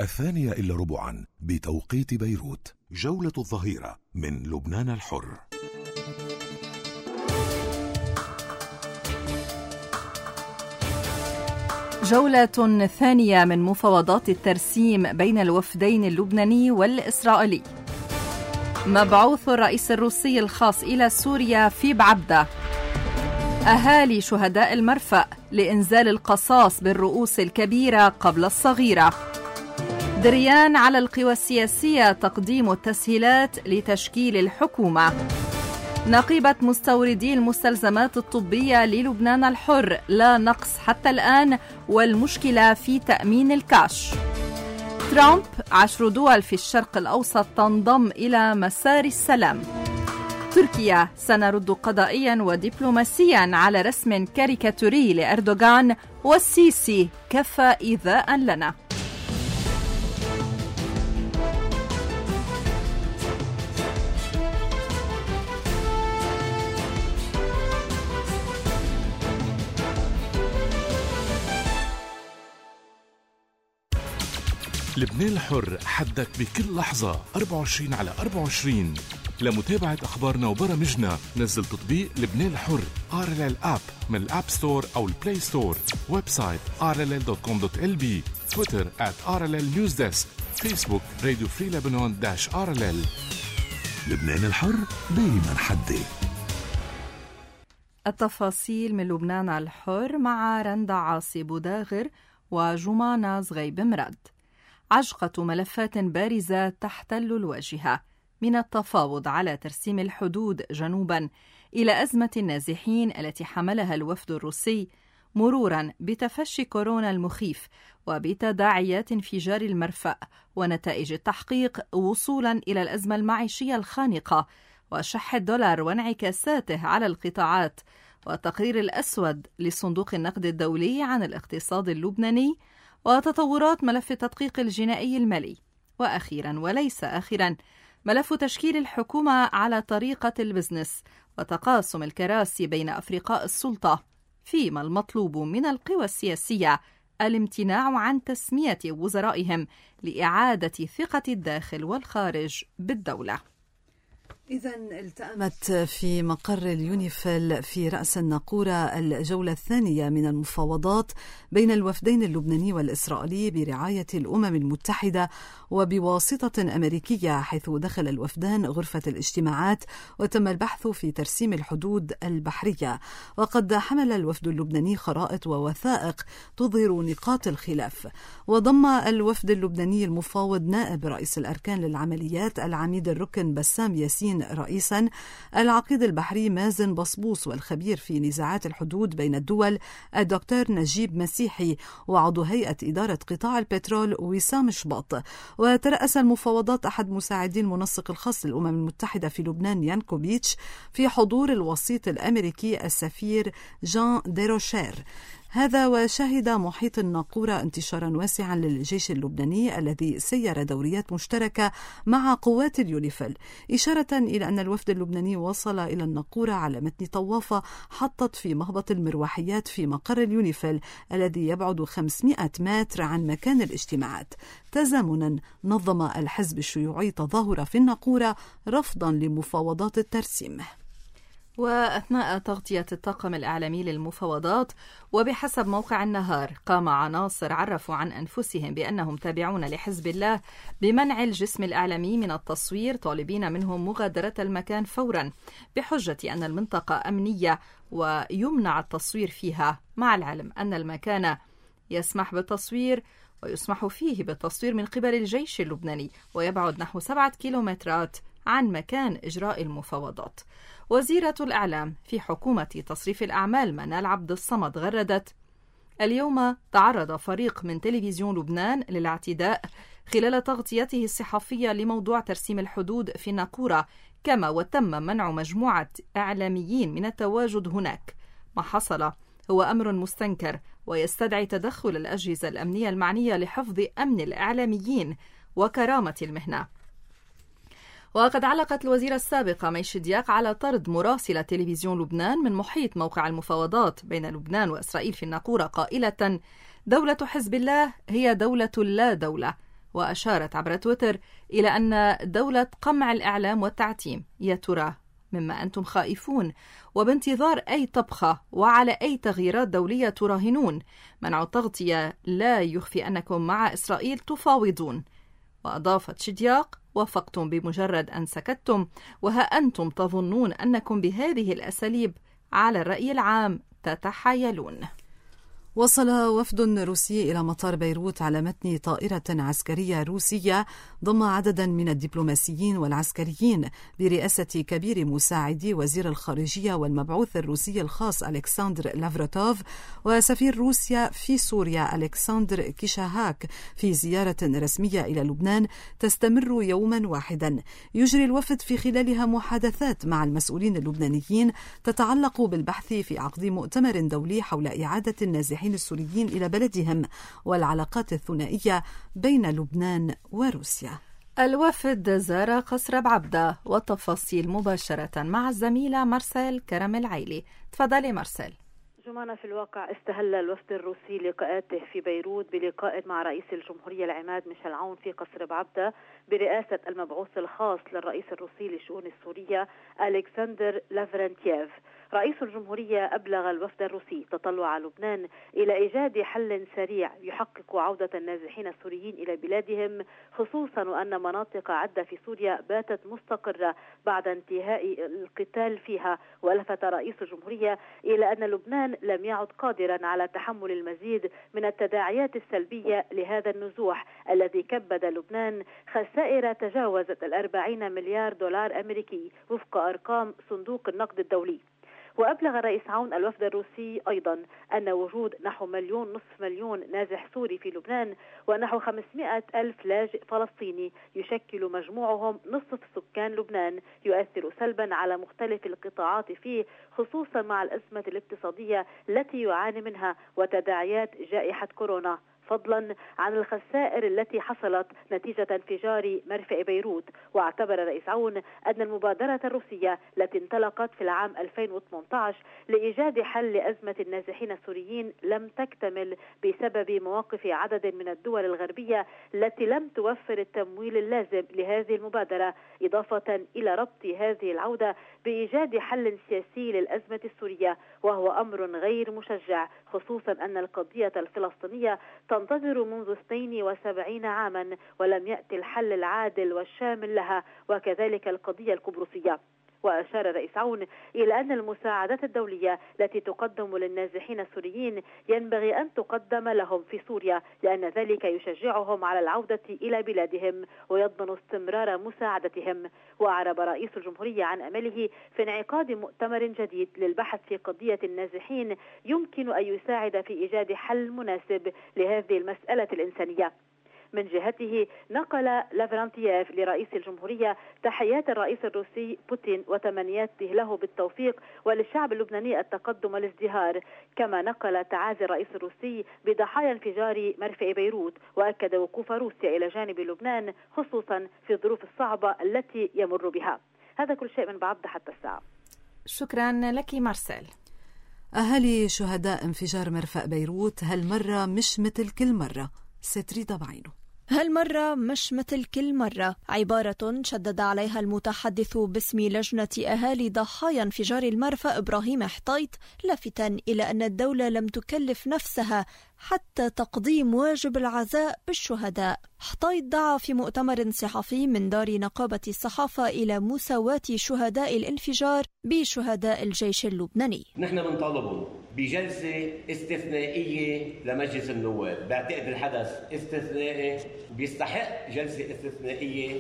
2:15 بتوقيت بيروت. جولة الظهيرة من لبنان الحر. جولة ثانية من مفاوضات الترسيم بين الوفدين اللبناني والإسرائيلي. مبعوث الرئيس الروسي الخاص إلى سوريا في بعبدة. أهالي شهداء المرفأ لإنزال القصاص بالرؤوس الكبيرة قبل الصغيرة. دريان على القوى السياسية تقديم التسهيلات لتشكيل الحكومة. نقيبة مستوردي المستلزمات الطبية للبنان الحر، لا نقص حتى الآن والمشكلة في تأمين الكاش. ترامب 10 دول في الشرق الأوسط تنضم إلى مسار السلام. تركيا سنرد قضائيا ودبلوماسيا على رسم كاريكاتوري لأردوغان، والسيسي كفى إيذاء لنا. لبنان الحر، حدك بكل لحظة 24/24. لمتابعة أخبارنا وبرامجنا نزل تطبيق لبنان الحر RLL App من الأب ستور أو البلاي ستور. ويب سايت rll.com.lb. تويتر @RLL Newsdesk. فيسبوك راديو فري لبنان -RLL. لبنان الحر دايما حدي. التفاصيل من لبنان الحر مع رندا عاصي بوداغر وجمانة زغيب مراد. عجقة ملفات بارزة تحتل الواجهة، من التفاوض على ترسيم الحدود جنوباً إلى أزمة النازحين التي حملها الوفد الروسي، مروراً بتفشي كورونا المخيف وبتداعيات انفجار المرفأ ونتائج التحقيق، وصولاً إلى الأزمة المعيشية الخانقة وشح الدولار وانعكاساته على القطاعات، والتقرير الأسود لصندوق النقد الدولي عن الاقتصاد اللبناني، وتطورات ملف التدقيق الجنائي المالي، وأخيراً وليس آخراً ملف تشكيل الحكومة على طريقة البزنس وتقاسم الكراسي بين أفرقاء السلطة، فيما المطلوب من القوى السياسية الامتناع عن تسمية وزرائهم لإعادة ثقة الداخل والخارج بالدولة. إذن التأمت في مقر اليونيفيل في رأس الناقورة الجولة الثانية من المفاوضات بين الوفدين اللبناني والإسرائيلي برعاية الأمم المتحدة وبواسطة أمريكية، حيث دخل الوفدان غرفة الاجتماعات وتم البحث في ترسيم الحدود البحرية. وقد حمل الوفد اللبناني خرائط ووثائق تظهر نقاط الخلاف. وضم الوفد اللبناني المفاوض نائب رئيس الأركان للعمليات العميد الركن بسام ياسين رئيسا، العقيد البحري مازن بصبوص، والخبير في نزاعات الحدود بين الدول الدكتور نجيب مسيحي، وعضو هيئة إدارة قطاع البترول وسام شباط. وترأس المفاوضات أحد مساعدي المنسق الخاص للأمم المتحدة في لبنان يانكوبيتش في حضور الوسيط الأمريكي السفير جان ديروشير. هذا وشهد محيط الناقورة انتشارا واسعا للجيش اللبناني الذي سير دوريات مشتركة مع قوات اليونيفيل، إشارة إلى أن الوفد اللبناني وصل إلى الناقورة على متن طوافة حطت في مهبط المروحيات في مقر اليونيفيل الذي يبعد 500 متر عن مكان الاجتماعات. تزامنا نظم الحزب الشيوعي تظاهرة في الناقورة رفضا لمفاوضات الترسيم. وأثناء تغطية الطاقم الإعلامي للمفاوضات، وبحسب موقع النهار، قام عناصر عرفوا عن أنفسهم بأنهم تابعون لحزب الله بمنع الجسم الإعلامي من التصوير، طالبين منهم مغادرة المكان فورا بحجة أن المنطقة أمنية ويمنع التصوير فيها، مع العلم أن المكان يسمح بالتصوير ويسمح فيه بالتصوير من قبل الجيش اللبناني، ويبعد نحو 7 كيلومترات عن مكان إجراء المفاوضات. وزيرة الإعلام في حكومة تصريف الأعمال منال عبد الصمد غردت: اليوم تعرض فريق من تلفزيون لبنان للاعتداء خلال تغطيته الصحفية لموضوع ترسيم الحدود في الناقورة، كما وتم منع مجموعة إعلاميين من التواجد هناك. ما حصل هو أمر مستنكر ويستدعي تدخل الأجهزة الأمنية المعنية لحفظ أمن الإعلاميين وكرامة المهنة. وقد علقت الوزيرة السابقة ميش دياق على طرد مراسلة تلفزيون لبنان من محيط موقع المفاوضات بين لبنان وإسرائيل في الناقورة، قائلة: دولة حزب الله هي دولة لا دولة، وأشارت عبر تويتر إلى أن دولة قمع الإعلام والتعتيم يا ترى مما أنتم خائفون، وبانتظار أي طبخة وعلى أي تغييرات دولية تراهنون. منع التغطية لا يخفي أنكم مع إسرائيل تفاوضون. وأضافت شدياق: وافقتم بمجرد أن سكتتم، وها أنتم تظنون أنكم بهذه الأساليب على الرأي العام تتحايلون. وصل وفد روسي إلى مطار بيروت على متن طائرة عسكرية روسية ضم عددا من الدبلوماسيين والعسكريين برئاسة كبير مساعدي وزير الخارجية والمبعوث الروسي الخاص ألكسندر لافروتوف وسفير روسيا في سوريا ألكسندر كيشاهاك في زيارة رسمية إلى لبنان تستمر يوما واحدا. يجري الوفد في خلالها محادثات مع المسؤولين اللبنانيين تتعلق بالبحث في عقد مؤتمر دولي حول إعادة النازحين السوريين إلى بلدهم والعلاقات الثنائية بين لبنان وروسيا. الوفد زار قصر بعبدة، والتفاصيل مباشرة مع الزميلة مارسيل كرم العيلي. تفضلي مارسيل. جمانة، في الواقع استهل الوفد الروسي لقاءاته في بيروت بلقاء مع رئيس الجمهورية العماد ميشيل عون في قصر بعبدة برئاسة المبعوث الخاص للرئيس الروسي للشؤون السورية ألكسندر لافرنتييف. رئيس الجمهورية أبلغ الوفد الروسي تطلع لبنان إلى إيجاد حل سريع يحقق عودة النازحين السوريين إلى بلادهم، خصوصا وأن مناطق عدة في سوريا باتت مستقرة بعد انتهاء القتال فيها. ولفت رئيس الجمهورية إلى أن لبنان لم يعد قادرا على تحمل المزيد من التداعيات السلبية لهذا النزوح الذي كبد لبنان خسائر تجاوزت 40 مليار دولار أمريكي وفق أرقام صندوق النقد الدولي. وأبلغ الرئيس عون الوفد الروسي أيضا أن وجود نحو 1.5 مليون نازح سوري في لبنان ونحو 500,000 لاجئ فلسطيني يشكل مجموعهم نصف سكان لبنان يؤثر سلبا على مختلف القطاعات فيه، خصوصا مع الأزمة الاقتصادية التي يعاني منها وتداعيات جائحة كورونا، فضلا عن الخسائر التي حصلت نتيجة انفجار مرفأ بيروت. واعتبر الرئيس عون أن المبادرة الروسية التي انطلقت في العام 2018 لإيجاد حل لأزمة النازحين السوريين لم تكتمل بسبب مواقف عدد من الدول الغربية التي لم توفر التمويل اللازم لهذه المبادرة، إضافة إلى ربط هذه العودة بإيجاد حل سياسي للأزمة السورية، وهو أمر غير مشجع، خصوصا أن القضية الفلسطينية تنتظر منذ 72 عاما ولم يأتي الحل العادل والشامل لها، وكذلك القضية القبرصية. وأشار الرئيس عون إلى أن المساعدات الدولية التي تقدم للنازحين السوريين ينبغي أن تقدم لهم في سوريا، لأن ذلك يشجعهم على العودة إلى بلادهم ويضمن استمرار مساعدتهم. وأعرب رئيس الجمهورية عن أمله في انعقاد مؤتمر جديد للبحث في قضية النازحين يمكن أن يساعد في إيجاد حل مناسب لهذه المسألة الإنسانية. من جهته نقل لافرنتييف لرئيس الجمهورية تحيات الرئيس الروسي بوتين وتمنياته له بالتوفيق وللشعب اللبناني التقدم والازدهار، كما نقل تعازي الرئيس الروسي بضحايا انفجار مرفأ بيروت، وأكد وقوف روسيا إلى جانب لبنان خصوصا في الظروف الصعبة التي يمر بها. هذا كل شيء من بعبدة حتى الساعة. شكرا لك مارسيل. أهالي شهداء انفجار مرفأ بيروت هالمرة مش مثل كل مرة. ستريدة بعينه. هالمرة مش مثل كل مرة، عبارة شدد عليها المتحدث باسم لجنة أهالي ضحايا انفجار المرفأ إبراهيم حطيط، لافتا إلى أن الدولة لم تكلف نفسها حتى تقديم واجب العزاء بالشهداء. حطيط دعا في مؤتمر صحفي من دار نقابة الصحافة إلى مساواة شهداء الانفجار بشهداء الجيش اللبناني. نحن بنطالبهم بجلسة استثنائية لمجلس النواب، بعتقد الحدث استثنائي بيستحق جلسة استثنائية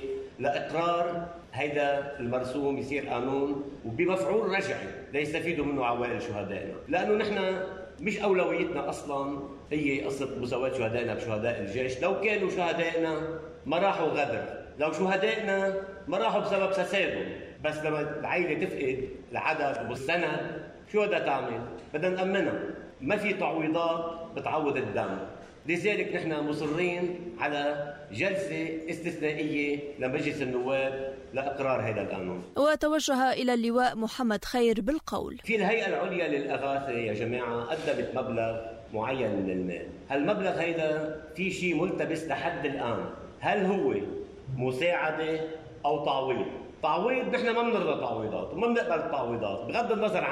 لإقرار هيدا المرسوم يصير قانون وبمفعول رجعي ليستفيدوا منه عوائل شهدائنا، لأنه نحن مش أولويتنا أصلا هي قصة مساواة شهدائنا بشهداء الجيش. لو كانوا شهدائنا ما راحوا غدر، لو شهدائنا ما راحوا بسبب تسادم، بس لما العائلة تفقد العدد والسند شو بدها تعمل؟ بدنا نأمنها، ما في تعويضات بتعوض الدم. لذلك نحن مصرين على جلسة استثنائية لمجلس النواب لإقرار هذا القانون. وتوجه إلى اللواء محمد خير بالقول: في الهيئة العليا للإغاثة يا جماعة قدمت مبلغ معين من المال، هالمبلغ هيدا في شيء ملتبس لحد الآن. هل هو مساعدة أو تعويض؟ تعويض نحن ما بنرضى تعويضات وما بنقبل التعويضات بغض النظر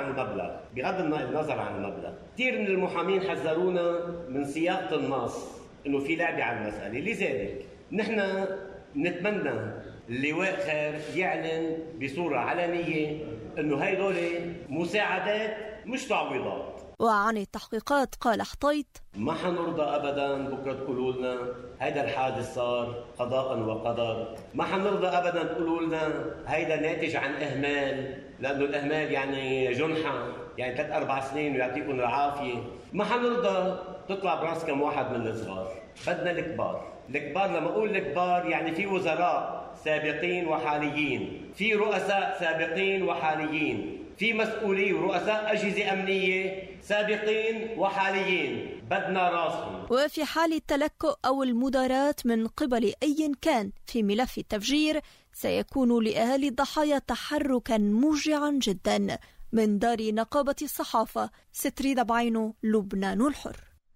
عن المبلغ. كثير من المحامين حذرونا من سياقة النص إنه في لعبة على المسألة، لذلك نحن نتمنى اللواء خير يعلن بصورة علنية إنه هيدول مساعدات مش تعويضات. وعن التحقيقات قال حطيط: ما حنرضى أبداً بكرة تقولوا لنا هيدا الحادث صار قضاء وقدر، ما حنرضى أبداً تقولوا لنا هيدا ناتج عن إهمال، لأنه الإهمال يعني جنحة، يعني 3-4 سنين ويعطيكم العافية. ما حنرضى تطلع براس كم واحد من الصغار، بدنا الكبار. لما أقول الكبار يعني في وزراء سابقين وحاليين، في رؤساء سابقين وحاليين، في مسؤولي ورؤساء أجهزة أمنية سابقين وحاليين، بدنا راسهم. وفي حال التلكؤ أو المداراة من قبل أي كان في ملف التفجير سيكون لأهالي الضحايا تحركا موجعا جدا. من دار نقابة الصحافة، ستريدة بعينو، لبنان الحر.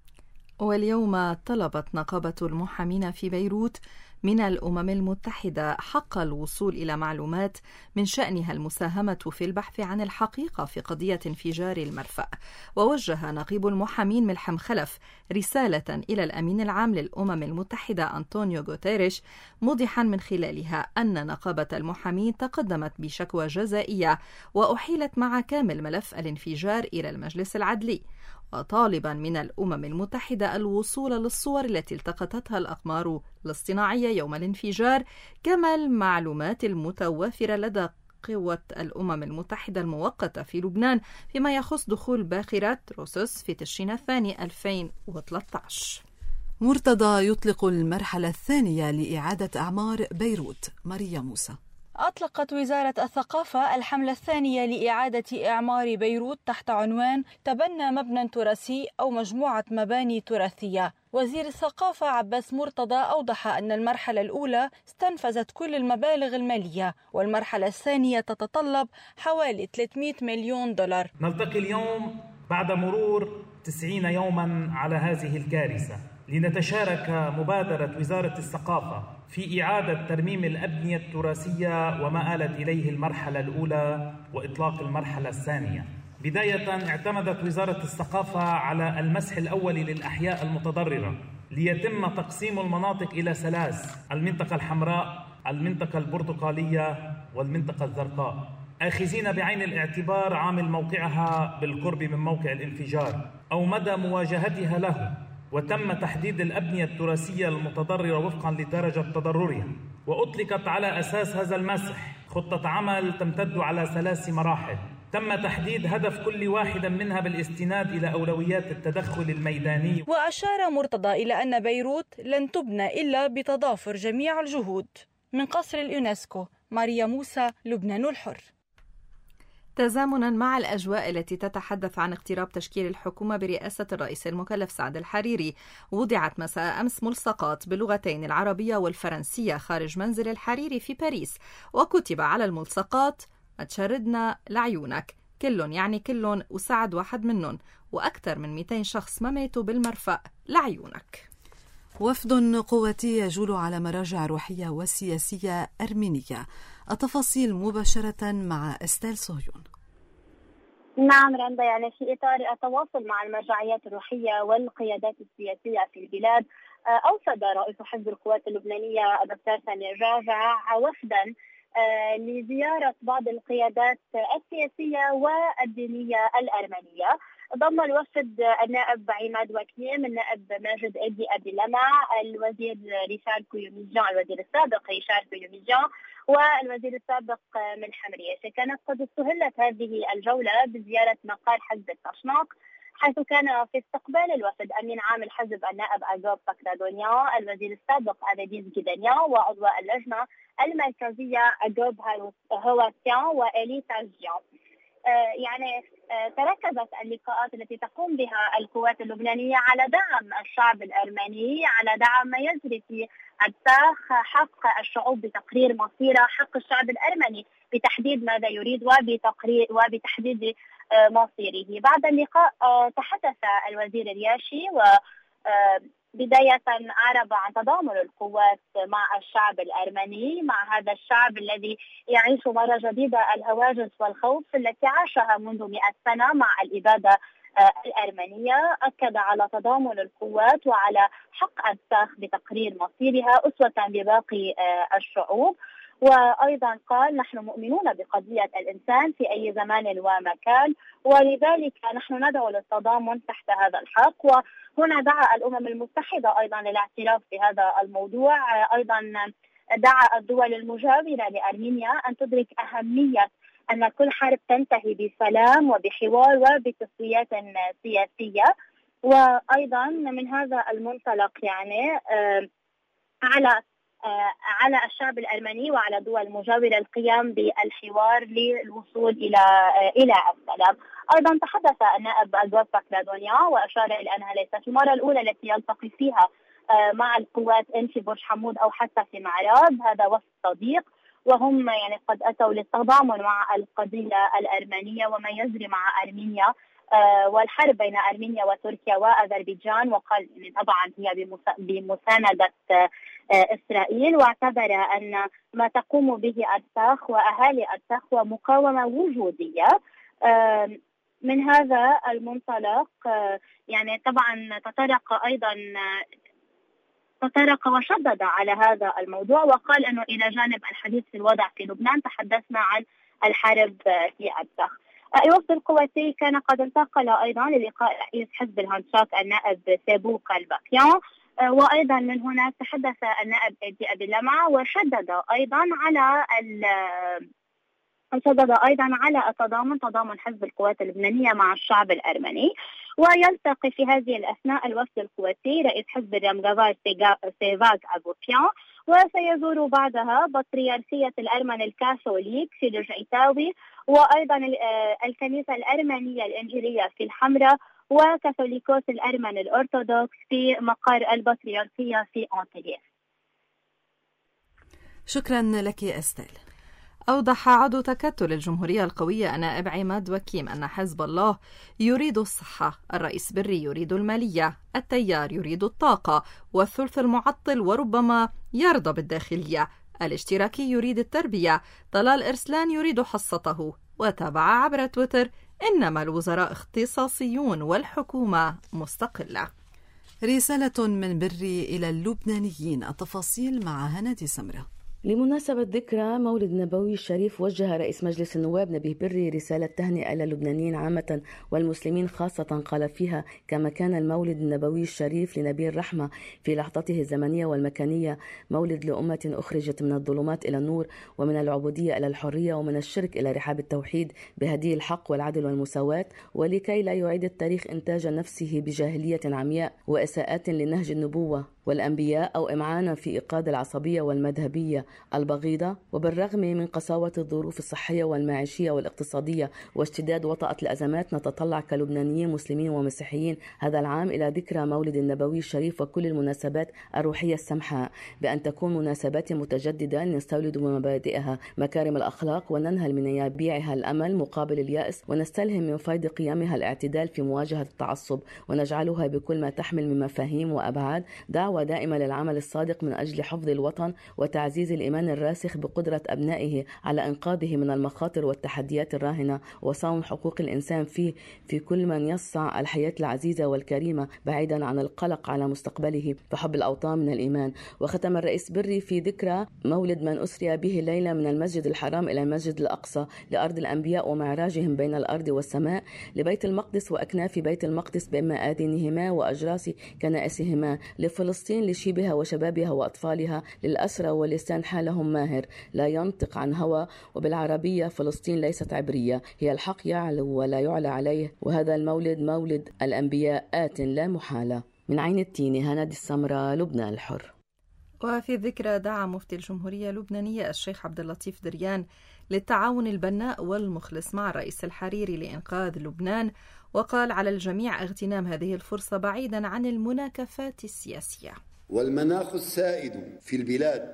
واليوم طلبت نقابة المحامين في بيروت من الأمم المتحدة حق الوصول إلى معلومات من شأنها المساهمة في البحث عن الحقيقة في قضية انفجار المرفأ. ووجه نقيب المحامين ملحم خلف رسالة إلى الأمين العام للأمم المتحدة أنطونيو غوتيريش، موضحا من خلالها أن نقابة المحامين تقدمت بشكوى جزائية وأحيلت مع كامل ملف الانفجار إلى المجلس العدلي، وطالبا من الأمم المتحدة الوصول للصور التي التقطتها الأقمار الاصطناعية يوم الانفجار، كما المعلومات المتوافرة لدى قوة الأمم المتحدة المؤقتة في لبنان فيما يخص دخول باخرة روسوس في تشرين الثاني 2013. مرتضى يطلق المرحلة الثانية لإعادة أعمار بيروت. ماريا موسى. أطلقت وزارة الثقافة الحملة الثانية لإعادة إعمار بيروت تحت عنوان تبنى مبنى تراثي أو مجموعة مباني تراثية. وزير الثقافة عباس مرتضى أوضح أن المرحلة الأولى استنفذت كل المبالغ المالية، والمرحلة الثانية تتطلب حوالي 300 مليون دولار. نلتقي اليوم بعد مرور 90 يوما على هذه الكارثة لنتشارك مبادرة وزارة الثقافة في إعادة ترميم الأبنية التراثية وما آلت إليه المرحلة الأولى وإطلاق المرحلة الثانية. بداية اعتمدت وزارة الثقافة على المسح الأول للأحياء المتضررة ليتم تقسيم المناطق إلى 3: المنطقة الحمراء، المنطقة البرتقالية، والمنطقة الزرقاء، آخذين بعين الاعتبار عامل موقعها بالقرب من موقع الانفجار أو مدى مواجهتها له. وتم تحديد الأبنية التراثية المتضررة وفقا لدرجة تضررها، وأطلقت على أساس هذا المسح خطة عمل تمتد على 3 مراحل. تم تحديد هدف كل واحدة منها بالاستناد إلى أولويات التدخل الميداني. وأشار مرتضى إلى أن بيروت لن تبنى إلا بتضافر جميع الجهود. من قصر اليونسكو، ماريا موسى، لبنان الحر. تزامنا مع الأجواء التي تتحدث عن اقتراب تشكيل الحكومة برئاسة الرئيس المكلف سعد الحريري، وضعت مساء أمس ملصقات باللغتين العربية والفرنسية خارج منزل الحريري في باريس، وكتب على الملصقات: ما تشردنا لعيونك، كلن يعني كلن وسعد واحد منهم، وأكثر من 200 شخص ما ماتوا بالمرفأ لعيونك. وفد قواتي يجول على مراجع روحية وسياسية أرمينية. التفاصيل مباشرة مع استيل صهيون. نعم رندا، يعني في إطار التواصل مع المرجعيات الروحية والقيادات السياسية في البلاد، أوفد رئيس حزب القوات اللبنانية الدكتور سامي الجعجع وفدا لزيارة بعض القيادات السياسية والدينية الأرمنية. ضم الوفد النائب عماد وكيم، النائب ماجد أبي لمع، الوزير ريشارد كويوميجان، الوزير السابق ريشارد كويوميجان، والوزير السابق ملحم رياشة. كانت قد استهلت هذه الجولة بزيارة مقر حزب التشناق، حيث كان في استقبال الوفد أمين عام الحزب النائب أجوب بكرادونيان، الوزير السابق أبيديز جيدانيان، وعضو اللجنة المركزية أجوب هواسيان وإلي تاجيان. يعني تركزت اللقاءات التي تقوم بها القوات اللبنانية على دعم الشعب الأرمني، على دعم ما يجري في أرساخ حق الشعوب بتقرير مصيره، حق الشعب الأرمني بتحديد ماذا يريد وبتحديد مصيره. بعد اللقاء تحدث الوزير الرياشي بداية أعرب عن تضامن القوات مع الشعب الأرمني، مع هذا الشعب الذي يعيش مرة جديدة الهواجس والخوف التي عاشها منذ 100 سنة مع الإبادة الأرمنية. أكد على تضامن القوات وعلى حق أرتاخ بتقرير مصيرها أسوة بباقي الشعوب. وأيضا قال: نحن مؤمنون بقضية الإنسان في أي زمان ومكان، ولذلك نحن ندعو للتضامن تحت هذا الحق. وهنا دعا الأمم المتحدة أيضا للاعتراف بهذا الموضوع. أيضا دعا الدول المجاورة لأرمينيا أن تدرك أهمية أن كل حرب تنتهي بسلام وبحوار وبتسويات سياسية. وأيضا من هذا المنطلق يعني على الشعب الأرمني وعلى الدول المجاورة القيام بالحوار للوصول إلى السلام. أيضا تحدث النائب البوفاك لادونيا وأشار إلى أنها ليست المرة الأولى التي يلتقي فيها مع القوات إن في برج حمود أو حتى في معراب. هذا وفد صديق، وهم يعني قد أتوا للتضامن مع القضية الأرمنية وما يجري مع أرمينيا والحرب بين أرمينيا وتركيا وأذربيجان. وقال طبعا هي بمساندة إسرائيل، واعتبر أن ما تقوم به أرتاخ وأهالي أرتاخ هو مقاومة وجودية. من هذا المنطلق يعني طبعا تطرق وشدد على هذا الموضوع، وقال أنه إلى جانب الحديث في الوضع في لبنان تحدثنا عن الحرب في أرتاخ. الوفد القواتي كان قد انتقل أيضا للقاء رئيس حزب الهانشاك النائب سيبو كالباكيان، وأيضا من هناك تحدث النائب إيدي أبي لمعة وشدد أيضا على تضامن حزب القوات اللبنانية مع الشعب الأرمني. ويلتقي في هذه الأثناء الوفد القواتي رئيس حزب الرمغافار سيفاك أبوبيان، وسيزور بعدها بطريركية الأرمن الكاثوليك في لجعتاوي، وأيضا الكنيسة الأرمنية الإنجيلية في الحمراء، وكاثوليكوس الأرمن الأرثوذكس في مقر البطريركية في أنطليا. شكرا لك أستيل. أوضح عضو تكتل الجمهورية القوية نائب عماد وكيم أن حزب الله يريد الصحة، الرئيس بري يريد المالية، التيار يريد الطاقة، والثلث المعطل وربما يرضى بالداخلية، الاشتراكي يريد التربية، طلال إرسلان يريد حصته. وتابع عبر تويتر: إنما الوزراء اختصاصيون والحكومة مستقلة. رسالة من بري إلى اللبنانيين، التفاصيل مع هنادي سمرة. لمناسبة ذكرى مولد النبوي الشريف، وجه رئيس مجلس النواب نبيه بري رسالة تهنئة إلى اللبنانيين عامة والمسلمين خاصة، قال فيها: كما كان المولد النبوي الشريف لنبي الرحمة في لحظته الزمنية والمكانية مولد لأمة أخرجت من الظلمات إلى النور، ومن العبودية إلى الحرية، ومن الشرك إلى رحاب التوحيد بهدي الحق والعدل والمساواة، ولكي لا يعيد التاريخ إنتاج نفسه بجاهلية عمياء وإساءات لنهج النبوة والأنبياء أو إمعانا في إيقاد العصبية والمذهبية البغيضة. وبالرغم من قساوة الظروف الصحية والمعيشية والاقتصادية واشتداد وطأة الأزمات، نتطلع كلبنانيين مسلمين ومسيحيين هذا العام إلى ذكرى مولد النبوي الشريف وكل المناسبات الروحية السمحاء، بأن تكون مناسبات متجددة نستولد بمبادئها مكارم الأخلاق وننهل من ينابيعها الأمل مقابل اليأس، ونستلهم من فيض قيمها الاعتدال في مواجهة التعصب، ونجعلها بكل ما تحمل من مفاهيم وأبعاد دعوة دائمة للعمل الصادق من أجل حفظ الوطن وتعزيز الإيمان الراسخ بقدرة أبنائه على إنقاذه من المخاطر والتحديات الراهنة، وصون حقوق الإنسان في كل من يسعى الحياة العزيزة والكريمة بعيدا عن القلق على مستقبله، فحب الأوطان من الإيمان. وختم الرئيس بري في ذكرى مولد من أسري به الليلة من المسجد الحرام إلى المسجد الأقصى لأرض الأنبياء ومعراجهم بين الأرض والسماء لبيت المقدس وأكناف بيت المقدس بمآذنهما وأجراس كنائسهما، لفلسطين لشيبها وشبابها وأطفالها، للأسرى ولسان حالهم ماهر لا ينطق عن هوى. وبالعربية: فلسطين ليست عبرية، هي الحق يعلو ولا يعلى عليه، وهذا المولد مولد الأنبياء آت لا محالة. من عين التين، هنادي السمرة، لبنان الحر. وفي الذكرى دعا مفتي الجمهورية اللبنانية الشيخ عبد اللطيف دريان للتعاون البناء والمخلص مع الرئيس الحريري لإنقاذ لبنان، وقال: على الجميع اغتنام هذه الفرصة بعيدا عن المناكفات السياسية. والمناخ السائد في البلاد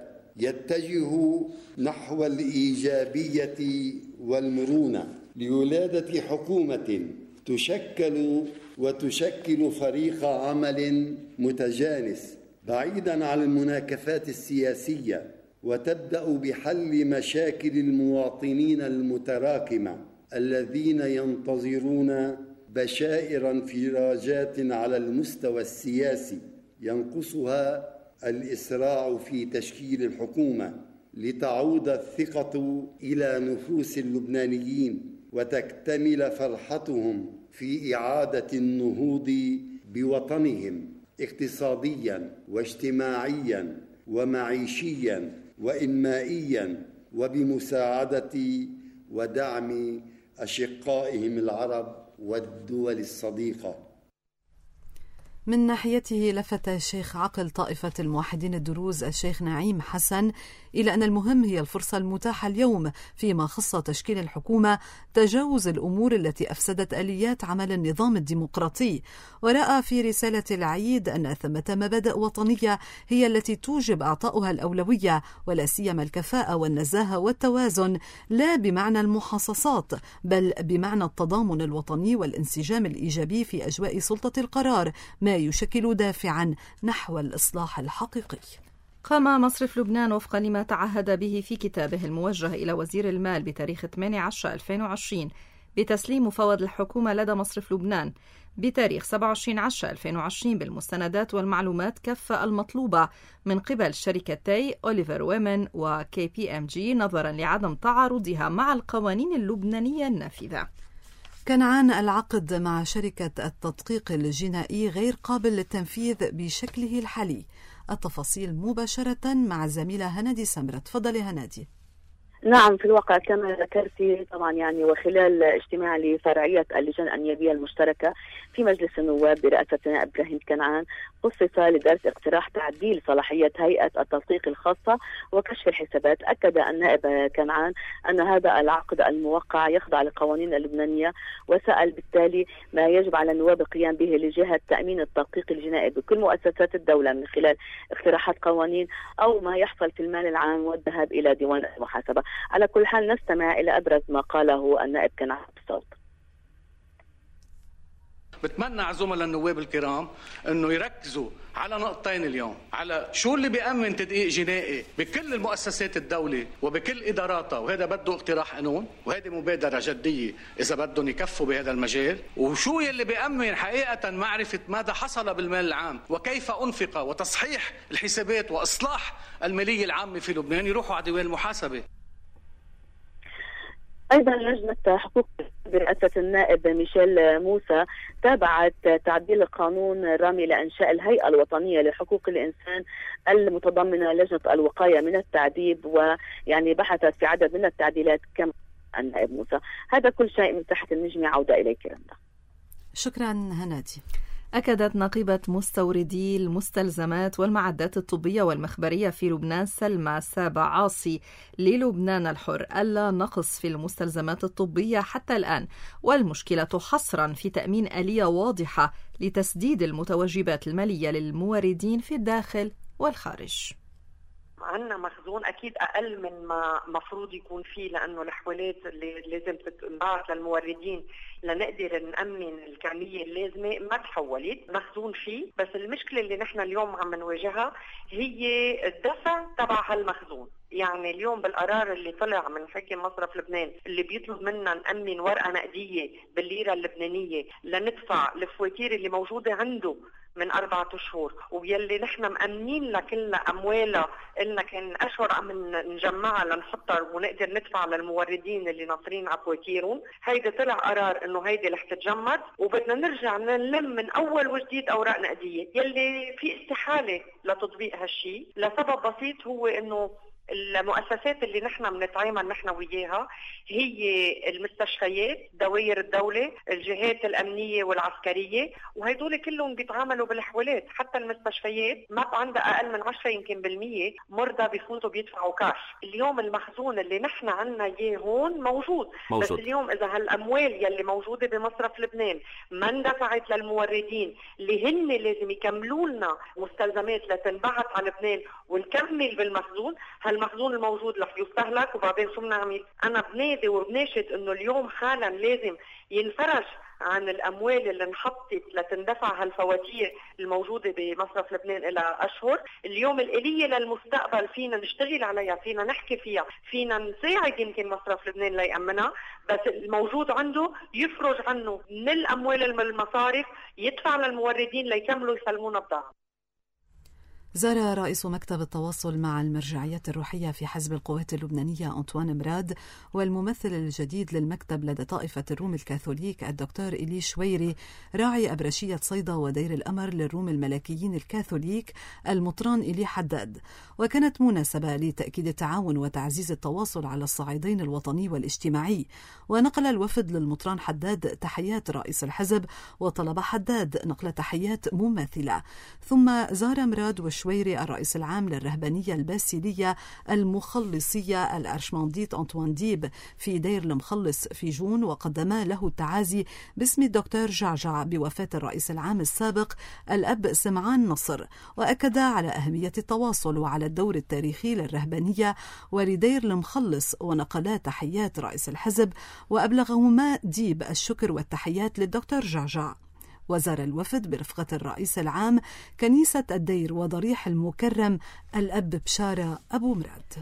يتجه نحو الإيجابية والمرونة لولادة حكومة تشكل فريق عمل متجانس بعيدا عن المناكفات السياسية، وتبدأ بحل مشاكل المواطنين المتراكمة الذين ينتظرون بشائر انفراجات على المستوى السياسي ينقصها الإسراع في تشكيل الحكومة لتعود الثقة إلى نفوس اللبنانيين وتكتمل فرحتهم في إعادة النهوض بوطنهم اقتصاديا واجتماعيا ومعيشيا وإنمائيا، وبمساعدة ودعم أشقائهم العرب والدول الصديقة. من ناحيته لفت الشيخ عقل طائفة الموحدين الدروز الشيخ نعيم حسن إلى أن المهم هي الفرصة المتاحة اليوم فيما خص تشكيل الحكومة تجاوز الأمور التي أفسدت آليات عمل النظام الديمقراطي، ورأى في رسالة العيد أن ثمة مبادئ وطنية هي التي توجب أعطاؤها الأولوية، ولا سيما الكفاءة والنزاهة والتوازن، لا بمعنى المحاصصات بل بمعنى التضامن الوطني والانسجام الإيجابي في أجواء سلطة القرار، ما يشكل دافعا نحو الإصلاح الحقيقي. قام مصرف لبنان وفقا لما تعهد به في كتابه الموجه إلى وزير المال بتاريخ 18/2020 بتسليم مفوض الحكومة لدى مصرف لبنان بتاريخ 27/10/2020 بالمستندات والمعلومات كافة المطلوبة من قبل شركتي أوليفر ويمن وKPMG نظرا لعدم تعارضها مع القوانين اللبنانية النافذة. كنعان العقد مع شركة التدقيق الجنائي غير قابل للتنفيذ بشكله الحالي. التفاصيل مباشرة مع الزميلة هنادي سمرة. تفضلي هنادي. نعم، في الواقع كما ذكرتي طبعا وخلال اجتماع لفرعية اللجان النيابية المشتركة في مجلس النواب برئاسة النائب إبراهيم كنعان خصص لدرس اقتراح تعديل صلاحية هيئة التدقيق الخاصة وكشف الحسابات. أكد النائب كنعان أن هذا العقد الموقع يخضع للقوانين اللبنانية، وسأل بالتالي ما يجب على النواب القيام به لجهة تأمين التدقيق الجنائي بكل مؤسسات الدولة من خلال اقتراحات قوانين أو ما يحصل في المال العام والذهاب إلى ديوان المحاسبة. على كل حال نستمع إلى أبرز ما قاله النائب كنعان بصوت. بتمنى على زملاء النواب الكرام انه يركزوا على نقطتين اليوم، على شو اللي بيأمن تدقيق جنائي بكل المؤسسات الدولة وبكل إداراتها، وهذا بده اقتراح قانون وهذه مبادرة جدية إذا بدهم يكفوا بهذا المجال، وشو اللي بيأمن حقيقة معرفة ماذا حصل بالمال العام وكيف أنفق وتصحيح الحسابات وإصلاح المالية العامة في لبنان. يروحوا على ديوان المحاسبة. أيضا لجنة حقوق برئاسة النائب ميشيل موسى تابعت تعديل القانون الرامي لإنشاء الهيئة الوطنية لحقوق الإنسان المتضمنة لجنة الوقاية من التعذيب، بحثت في عدد من التعديلات كما النائب موسى. هذا كل شيء من تحت النجمة. عودة إليك رندا. شكرا هنادي. أكدت نقيبة مستوردي المستلزمات والمعدات الطبية والمخبرية في لبنان سلمى سابع عاصي للبنان الحر ألا نقص في المستلزمات الطبية حتى الآن، والمشكلة حصرا في تأمين آلية واضحة لتسديد المتوجبات المالية للموردين في الداخل والخارج. عندنا مخزون اكيد اقل من ما مفروض يكون فيه، لانه الحوالات اللي لازم تنبعث للموردين لنقدر نأمن الكمية اللازمة ما تحولت. مخزون فيه، بس المشكلة اللي نحن اليوم عم نواجهها هي الدفع تبع هالمخزون. اليوم بالقرار اللي طلع من حكم مصرف لبنان اللي بيطلب منا نأمن ورقة نقدية بالليرة اللبنانية لندفع الفواتير اللي موجودة عنده من 4 أشهر، ويلي نحن مأمنين لكل أموالها إلنا كان أشهر عم نجمعها لنحطها ونقدر ندفع للموردين اللي ناطرين على فواتيرهم. هيدا طلع قرار إنه هيدي رح تتجمد وبدنا نرجع نلم من أول وجديد أوراق نقدية، يلي في استحالة لتطبيق هالشي لسبب بسيط، هو إنه المؤسسات اللي نحن بنتعامل نحن وياها هي المستشفيات، دوائر الدولة، الجهات الأمنية والعسكرية، وهيدول كلهم بيتعاملوا بالحوالات. حتى المستشفيات ما عندها أقل من 10 يمكن بالمية مرضى بيفوتوا بيدفعوا كاش. اليوم المخزون اللي نحن عنا إياه هون موجود. بس اليوم إذا هالأموال يلي موجودة بمصرف لبنان ما اندفعت للموردين اللي هن لازم يكملوا لنا مستلزمات لتنبعث على لبنان ونكمل بالمخزون، هالمخزون الموجود رح يستهلك وبعدين شو بنعمل؟ انا بنادي وبناشد انه اليوم حالا لازم ينفرج عن الاموال اللي انحطت لتندفع هالفواتير الموجوده بمصرف لبنان الى اشهر. اليوم الاليه للمستقبل فينا نشتغل عليها، فينا نحكي فيها، فينا نساعد يمكن مصرف لبنان ليأمنها، بس الموجود عنده يفرج عنه من الاموال المصارف يدفع للموردين ليكملوا يسلمونا بضاعه. زار رئيس مكتب التواصل مع المرجعيات الروحية في حزب القوات اللبنانية أنطوان مراد والممثل الجديد للمكتب لدى طائفة الروم الكاثوليك الدكتور إيلي شويري راعي أبرشية صيدا ودير الأمر للروم الملكيين الكاثوليك المطران إيلي حداد. وكانت مناسبة لتأكيد التعاون وتعزيز التواصل على الصعيدين الوطني والاجتماعي. ونقل الوفد للمطران حداد تحيات رئيس الحزب وطلب حداد نقل تحيات مماثلة. ثم زار مراد شويري الرئيس العام للرهبانية الباسيلية المخلصية الأرشمنديت أنطوان ديب في دير المخلص في جون، وقدم له التعازي باسم الدكتور جعجع بوفاة الرئيس العام السابق الأب سمعان نصر، وأكد على أهمية التواصل وعلى الدور التاريخي للرهبانية ولدير المخلص، ونقل تحيات رئيس الحزب وأبلغهما ديب الشكر والتحيات للدكتور جعجع. وزار الوفد برفقة الرئيس العام كنيسة الدير وضريح المكرم الأب بشارة أبو مراد.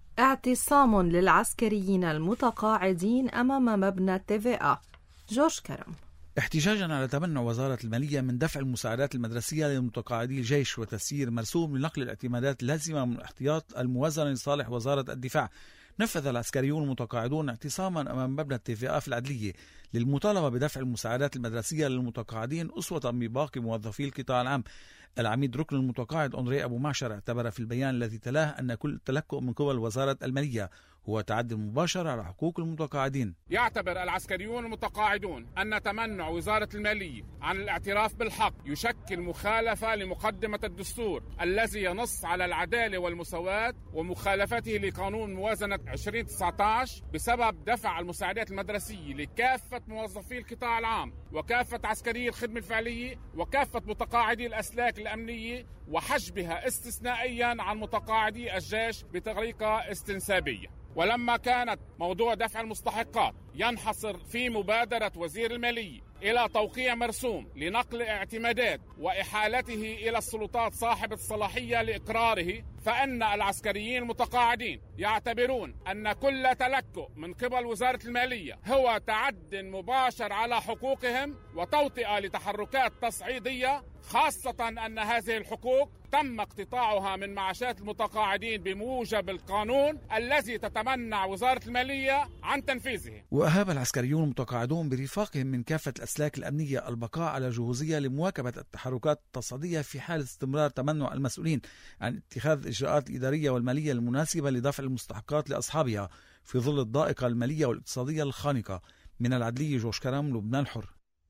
اعتصام للعسكريين المتقاعدين أمام مبنى TVA. جورج كرم. احتجاجا على تمنع وزارة المالية من دفع المساعدات المدرسية لمتقاعدي الجيش وتسيير مرسوم لنقل الاعتمادات اللازمة من احتياط الموازنة لصالح وزارة الدفاع، نفذ العسكريون المتقاعدون اعتصاما أمام مبنى TVA في العدلية للمطالبة بدفع المساعدات المدرسية للمتقاعدين أسوة بباقي موظفي القطاع العام. العميد ركن المتقاعد أندري أبو معشر اعتبر في البيان الذي تلاه أن كل تلكؤ من قبل وزارة المالية هو تعدي مباشر على حقوق المتقاعدين. يعتبر العسكريون المتقاعدون أن تمنع وزارة المالية عن الاعتراف بالحق يشكل مخالفة لمقدمة الدستور الذي ينص على العدالة والمساواة، ومخالفته لقانون موازنة 2019 بسبب دفع المساعدات المدرسية لكافة موظفي القطاع العام وكافة عسكري الخدمة الفعلية وكافة متقاعدي الأسلاك الأمنية، وحجبها استثنائيا عن متقاعدي الجيش بطريقة استنسابية. ولما كانت موضوع دفع المستحقات ينحصر في مبادرة وزير المالية إلى توقيع مرسوم لنقل اعتمادات وإحالته إلى السلطات صاحبة الصلاحية لإقراره، فإن العسكريين المتقاعدين يعتبرون أن كل تلكؤ من قبل وزارة المالية هو تعد مباشر على حقوقهم وتوطئة لتحركات تصعيدية، خاصة أن هذه الحقوق تم اقتطاعها من معاشات المتقاعدين بموجب القانون الذي تتمنع وزارة المالية عن تنفيذه. وأهاب العسكريون المتقاعدون برفاقهم من كافة الأسلاك الأمنية البقاء على جهوزية لمواكبة التحركات التصعيدية في حال استمرار تمنع المسؤولين عن اتخاذ الإجراءات الإدارية والمالية المناسبة لدفع المستحقات لأصحابها في ظل الضائقة المالية والاقتصادية الخانقة. من العدلية جورج كرم، لبنان الحر.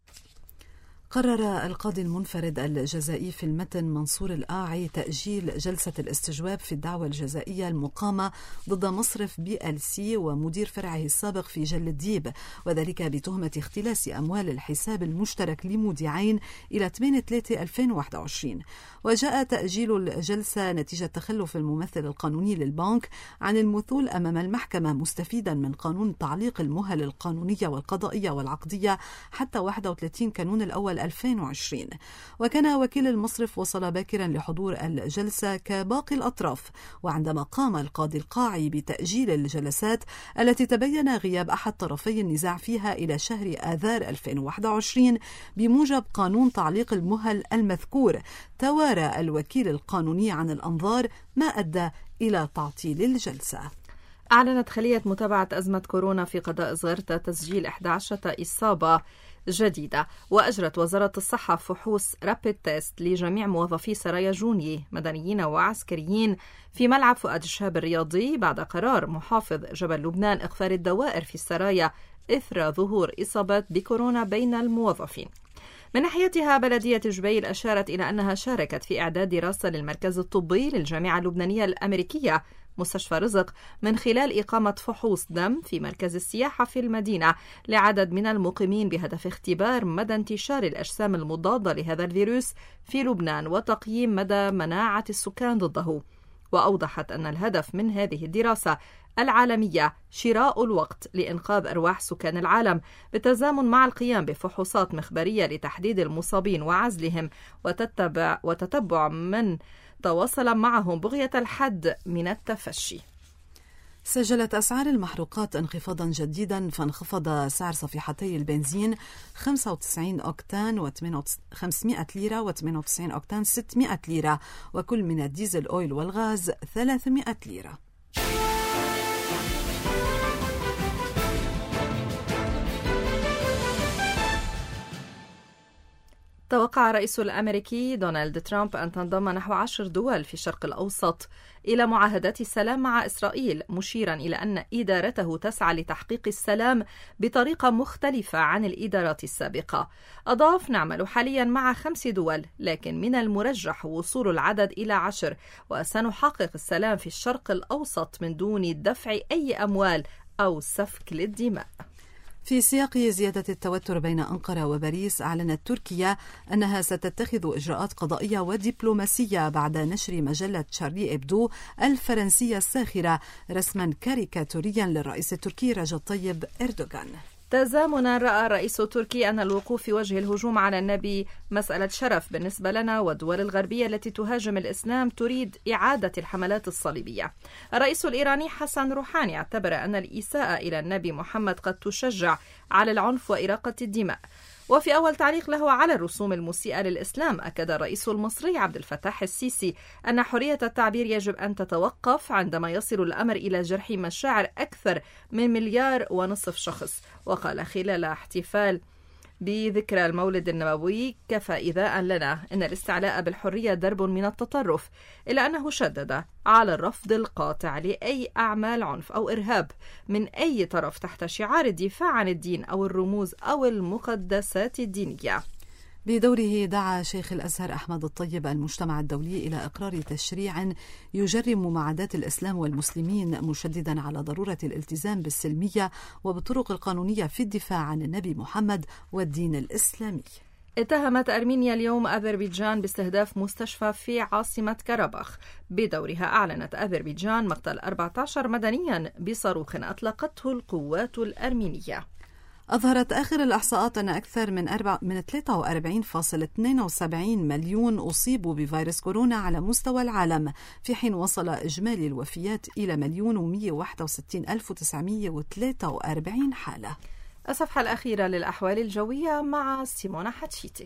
قرر القاضي المنفرد الجزائي في المتن منصور الآعي تأجيل جلسة الاستجواب في الدعوى الجزائية المقامة ضد مصرف BLC ومدير فرعه السابق في جل الديب، وذلك بتهمة اختلاس أموال الحساب المشترك لمودعين إلى 8/3/2021. وجاء تأجيل الجلسة نتيجة تخلف الممثل القانوني للبنك عن المثول أمام المحكمة مستفيدا من قانون تعليق المهل القانونية والقضائية والعقدية حتى 31 كانون الأول 2020. وكان وكيل المصرف وصل باكرا لحضور الجلسة كباقي الأطراف، وعندما قام القاضي القاعي بتأجيل الجلسات التي تبين غياب أحد طرفي النزاع فيها إلى شهر آذار 2021 بموجب قانون تعليق المهل المذكور، توارى الوكيل القانوني عن الأنظار ما أدى إلى تعطيل الجلسة. أعلنت خلية متابعة أزمة كورونا في قضاء زغرتا تسجيل 11 إصابة جديدة، وأجرت وزارة الصحة فحوص رابيد تيست لجميع موظفي سرايا جوني مدنيين وعسكريين في ملعب فؤاد الشهاب الرياضي بعد قرار محافظ جبل لبنان إقفال الدوائر في السرايا إثر ظهور إصابات بكورونا بين الموظفين. من ناحيتها بلدية جبيل أشارت إلى أنها شاركت في إعداد دراسة للمركز الطبي للجامعة اللبنانية الأمريكية مستشفى رزق من خلال إقامة فحوص دم في مركز السياحة في المدينة لعدد من المقيمين بهدف اختبار مدى انتشار الأجسام المضادة لهذا الفيروس في لبنان وتقييم مدى مناعة السكان ضده. وأوضحت أن الهدف من هذه الدراسة العالمية شراء الوقت لإنقاذ أرواح سكان العالم بالتزامن مع القيام بفحوصات مخبرية لتحديد المصابين وعزلهم وتتبع من تواصل معهم بغية الحد من التفشي. سجلت أسعار المحروقات انخفاضا جديدا، فانخفض سعر صفيحتي البنزين 95 أوكتان 500 ليرة و98 أوكتان 600 ليرة، وكل من الديزل أويل والغاز 300 ليرة. توقع الرئيس الأمريكي دونالد ترامب أن تنضم نحو 10 دول في الشرق الأوسط إلى معاهدات السلام مع إسرائيل، مشيرا إلى أن إدارته تسعى لتحقيق السلام بطريقة مختلفة عن الإدارات السابقة. أضاف: نعمل حاليا مع 5 دول، لكن من المرجح وصول العدد إلى 10، وسنحقق السلام في الشرق الأوسط من دون دفع أي أموال أو سفك للدماء. في سياق زيادة التوتر بين أنقرة وباريس، أعلنت تركيا أنها ستتخذ إجراءات قضائية ودبلوماسية بعد نشر مجلة شارلي إبدو الفرنسية الساخرة رسما كاريكاتوريا للرئيس التركي رجب طيب إردوغان. تزامنا رأى الرئيس التركي أن الوقوف في وجه الهجوم على النبي مسألة شرف بالنسبة لنا، والدول الغربية التي تهاجم الإسلام تريد إعادة الحملات الصليبية. الرئيس الإيراني حسن روحاني اعتبر أن الإساءة إلى النبي محمد قد تشجع على العنف وإراقة الدماء. وفي أول تعليق له على الرسوم المسيئة للإسلام، أكد الرئيس المصري عبد الفتاح السيسي أن حرية التعبير يجب أن تتوقف عندما يصل الأمر إلى جرح مشاعر أكثر من 1.5 مليار شخص. وقال خلال احتفال بذكرى المولد النبوي: كفى إيذاء لنا إن الاستعلاء بالحرية درب من التطرف، إلا أنه شدد على الرفض القاطع لأي أعمال عنف أو إرهاب من أي طرف تحت شعار الدفاع عن الدين أو الرموز أو المقدسات الدينية. بدوره دعا شيخ الأزهر أحمد الطيب المجتمع الدولي إلى إقرار تشريع يجرم معاداة الإسلام والمسلمين، مشددا على ضرورة الالتزام بالسلمية وبالطرق القانونية في الدفاع عن النبي محمد والدين الإسلامي. اتهمت أرمينيا اليوم أذربيجان باستهداف مستشفى في عاصمة كرباخ. بدورها أعلنت أذربيجان مقتل 14 مدنيا بصاروخ أطلقته القوات الأرمينية. أظهرت آخر الإحصاءات أن أكثر من 43.72 مليون أصيبوا بفيروس كورونا على مستوى العالم، في حين وصل إجمالي الوفيات إلى 1,161,943 حالة. الصفحة الأخيرة للأحوال الجوية مع سيمونا حتشيتي.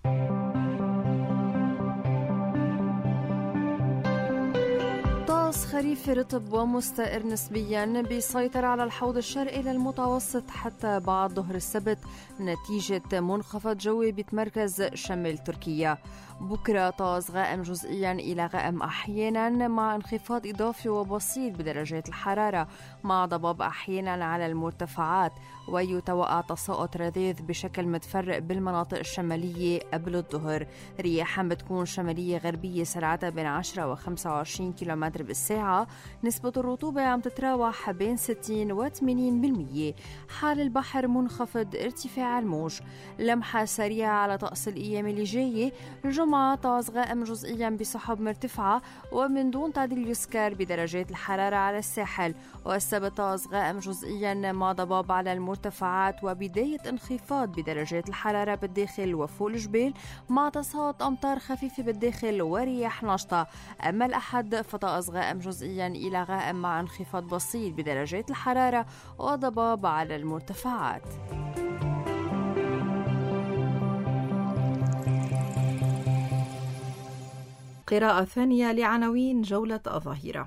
طقس خريفي رطب ومستقر نسبيا بيسيطر على الحوض الشرقي للمتوسط حتى بعد ظهر السبت، نتيجة منخفض جوي بيتمركز شمال تركيا. بكرة طقس غائم جزئيا إلى غائم أحيانا، مع انخفاض إضافي وبسيط بدرجات الحرارة مع ضباب أحيانا على المرتفعات، ويتوقع تساقط رذيذ بشكل متفرق بالمناطق الشمالية قبل الظهر. رياح بتكون شمالية غربية سرعتها بين 10 و25 كيلومتر بالساعة. نسبة الرطوبة عم تتراوح بين 60 و 80%. حال البحر منخفض ارتفاع الموج. لمحة سريعة على طقس الأيام اللي جاية: الجمعة طقس غائم جزئيا بسحب مرتفعة ومن دون تعديل يذكر بدرجات الحرارة على الساحل، والسبت طقس غائم جزئيا مع ضباب على المرتفعات وبداية انخفاض بدرجات الحرارة بالداخل وفوق الجبال، مع تساقط أمطار خفيفة بالداخل ورياح نشطة. أما الأحد فطقس غائم جزئيا إلى غائم مع انخفاض بسيط بدرجات الحرارة وضباب على المرتفعات. قراءة ثانية لعناوين جولة الظهيرة.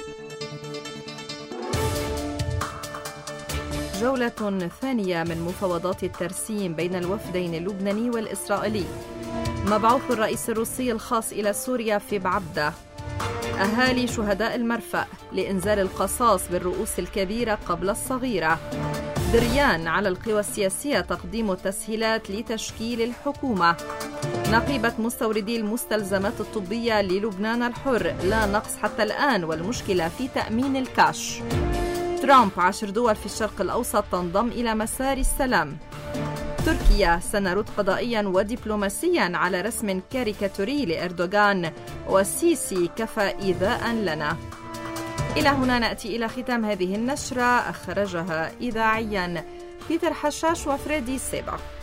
جولة ثانية من مفاوضات الترسيم بين الوفدين اللبناني والإسرائيلي. مبعوث الرئيس الروسي الخاص إلى سوريا في بعبدة. أهالي شهداء المرفأ لإنزال القصاص بالرؤوس الكبيرة قبل الصغيرة. دريان على القوى السياسية تقديم التسهيلات لتشكيل الحكومة. نقيبة مستوردي المستلزمات الطبية للبنان الحر: لا نقص حتى الآن والمشكلة في تأمين الكاش. ترامب: 10 دول في الشرق الأوسط تنضم إلى مسار السلام. تركيا: سنرد قضائيا ودبلوماسيا على رسم كاريكاتوري لإردوغان، والسيسي كفى إيذاء لنا. إلى هنا نأتي إلى ختام هذه النشرة، أخرجها إذاعيا بيتر حشاش وفريدي سيبا.